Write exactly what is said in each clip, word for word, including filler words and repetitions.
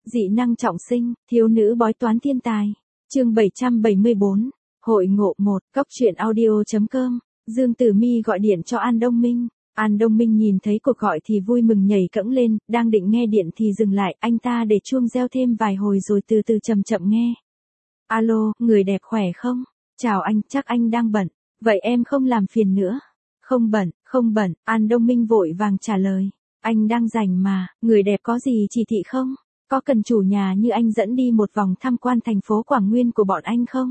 Dị năng trọng sinh, thiếu nữ bói toán thiên tài. Chương bảy trăm bảy mươi bốn. Hội ngộ một. Cốc truyện audio.com. Dương Tử Mi gọi điện cho An Đông Minh. An Đông Minh nhìn thấy cuộc gọi thì vui mừng nhảy cẫng lên, đang định nghe điện thì dừng lại, anh ta để chuông reo thêm vài hồi rồi từ từ chậm chậm nghe. Alo, người đẹp khỏe không? Chào anh, chắc anh đang bận. Vậy em không làm phiền nữa. Không bận, không bận, An Đông Minh vội vàng trả lời. Anh đang rảnh mà, người đẹp có gì chỉ thị không? Có cần chủ nhà như anh dẫn đi một vòng tham quan thành phố Quảng Nguyên của bọn anh không?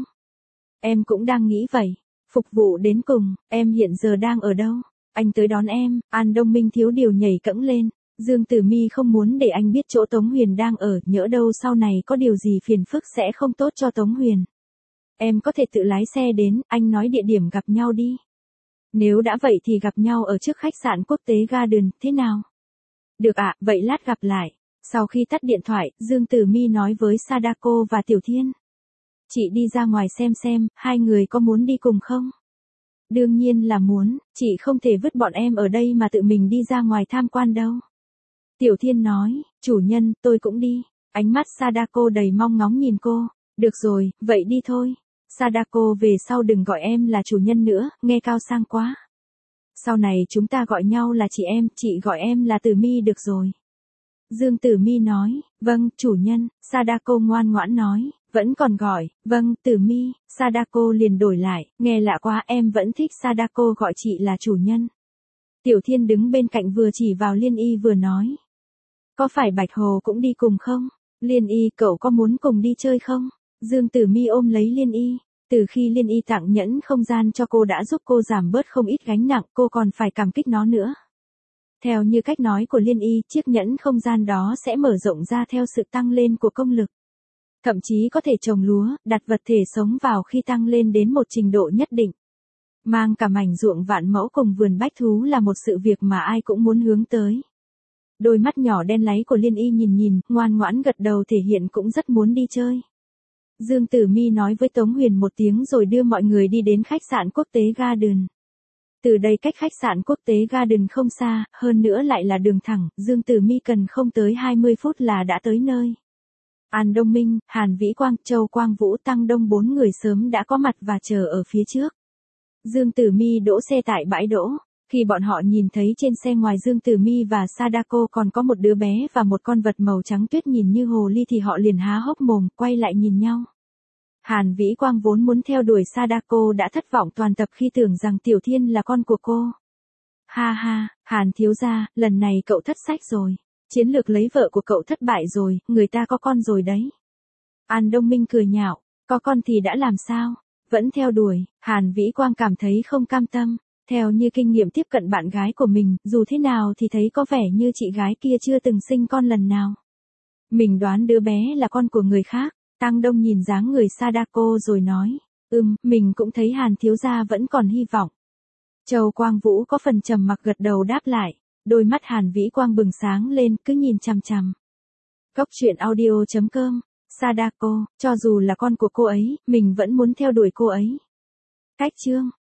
Em cũng đang nghĩ vậy. Phục vụ đến cùng, em hiện giờ đang ở đâu? Anh tới đón em. An Đông Minh thiếu điều nhảy cẫng lên. Dương Tử Mi không muốn để anh biết chỗ Tống Huyền đang ở, nhỡ đâu sau này có điều gì phiền phức sẽ không tốt cho Tống Huyền. Em có thể tự lái xe đến, anh nói địa điểm gặp nhau đi. Nếu đã vậy thì gặp nhau ở trước khách sạn quốc tế Garden, thế nào? Được ạ, à, vậy lát gặp lại. Sau khi tắt điện thoại, Dương Tử Mi nói với Sadako và Tiểu Thiên. Chị đi ra ngoài xem xem, hai người có muốn đi cùng không? Đương nhiên là muốn, chị không thể vứt bọn em ở đây mà tự mình đi ra ngoài tham quan đâu. Tiểu Thiên nói, chủ nhân, tôi cũng đi. Ánh mắt Sadako đầy mong ngóng nhìn cô. Được rồi, vậy đi thôi. Sadako về sau đừng gọi em là chủ nhân nữa, nghe cao sang quá. Sau này chúng ta gọi nhau là chị em, chị gọi em là Tử Mi được rồi. Dương Tử Mi nói, vâng, chủ nhân. Sadako ngoan ngoãn nói, vẫn còn gọi, vâng, Tử Mi. Sadako liền đổi lại, nghe lạ quá, em vẫn thích Sadako gọi chị là chủ nhân. Tiểu Thiên đứng bên cạnh vừa chỉ vào Liên Y vừa nói. Có phải Bạch Hồ cũng đi cùng không? Liên Y, cậu có muốn cùng đi chơi không? Dương Tử Mi ôm lấy Liên Y. Từ khi Liên Y tặng nhẫn không gian cho cô đã giúp cô giảm bớt không ít gánh nặng, cô còn phải cảm kích nó nữa. Theo như cách nói của Liên Y, chiếc nhẫn không gian đó sẽ mở rộng ra theo sự tăng lên của công lực. Thậm chí có thể trồng lúa, đặt vật thể sống vào khi tăng lên đến một trình độ nhất định. Mang cả mảnh ruộng vạn mẫu cùng vườn bách thú là một sự việc mà ai cũng muốn hướng tới. Đôi mắt nhỏ đen láy của Liên Y nhìn nhìn, ngoan ngoãn gật đầu thể hiện cũng rất muốn đi chơi. Dương Tử Mi nói với Tống Huyền một tiếng rồi đưa mọi người đi đến khách sạn quốc tế Garden. Từ đây cách khách sạn quốc tế Garden không xa, hơn nữa lại là đường thẳng, Dương Tử Mi cần không tới hai mươi phút là đã tới nơi. An Đông Minh, Hàn Vĩ Quang, Châu Quang Vũ, Tăng Đông bốn người sớm đã có mặt và chờ ở phía trước. Dương Tử Mi đỗ xe tại bãi đỗ. Khi bọn họ nhìn thấy trên xe ngoài Dương Tử Mi và Sadako còn có một đứa bé và một con vật màu trắng tuyết nhìn như hồ ly thì họ liền há hốc mồm, quay lại nhìn nhau. Hàn Vĩ Quang vốn muốn theo đuổi Sadako đã thất vọng toàn tập khi tưởng rằng Tiểu Thiên là con của cô. Ha ha, Hàn thiếu gia, lần này cậu thất sách rồi. Chiến lược lấy vợ của cậu thất bại rồi, người ta có con rồi đấy. An Đông Minh cười nhạo, có con thì đã làm sao? Vẫn theo đuổi. Hàn Vĩ Quang cảm thấy không cam tâm. Theo như kinh nghiệm tiếp cận bạn gái của mình, dù thế nào thì thấy có vẻ như chị gái kia chưa từng sinh con lần nào. Mình đoán đứa bé là con của người khác. Tăng Đông nhìn dáng người Sadako rồi nói, ừm, mình cũng thấy Hàn thiếu gia vẫn còn hy vọng. Châu Quang Vũ có phần trầm mặc gật đầu đáp lại, đôi mắt Hàn Vĩ Quang bừng sáng lên cứ nhìn chằm chằm. Cốc truyện audio.com, Sadako, cho dù là con của cô ấy, mình vẫn muốn theo đuổi cô ấy. Cách chương.